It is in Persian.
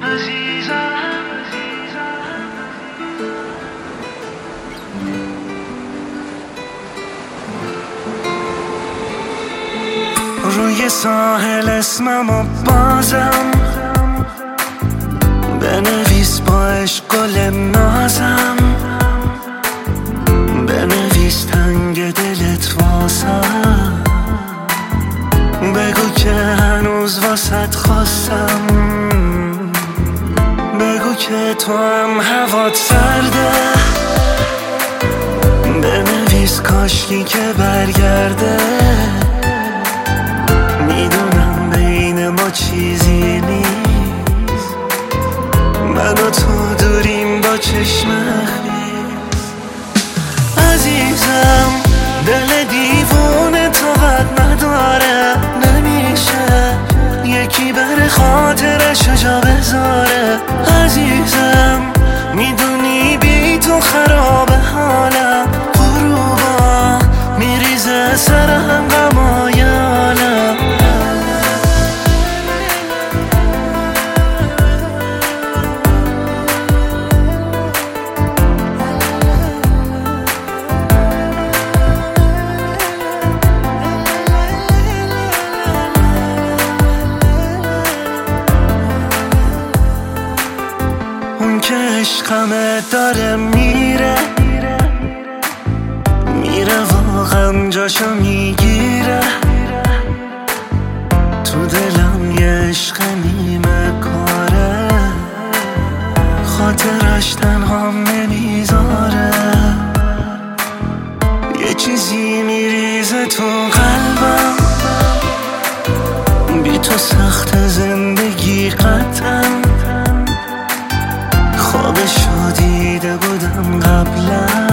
روی ساحل اسممو بازم بنویس با عشق گل نازم، بنویس تنگ دلت واسم، بگو که هنوز واسط خواستم، بگو که تو هم هوات سرده، بنویس کاشکی که برگرده، میدونم بین ما چیزی نیست، من و تو دوریم با چشم خیز. عزیزم دل دیوونه طاقت نداره، نمیشه یکی بر خاطرش جا بذاره. عزیزم میدونی بی تو خراب حالم، غروبا میریزه سرم غمای عالم. اون که عشقمه داره میره، میره واقعا جاشو میگیره، تو دلم یه عشق نیمه کاره، خاطرش تنهام نمیذاره، یه چیزی میریزه تو قلبم، بی تو سخت زندگی قطعا، خوابشو دیده بودم قبلا،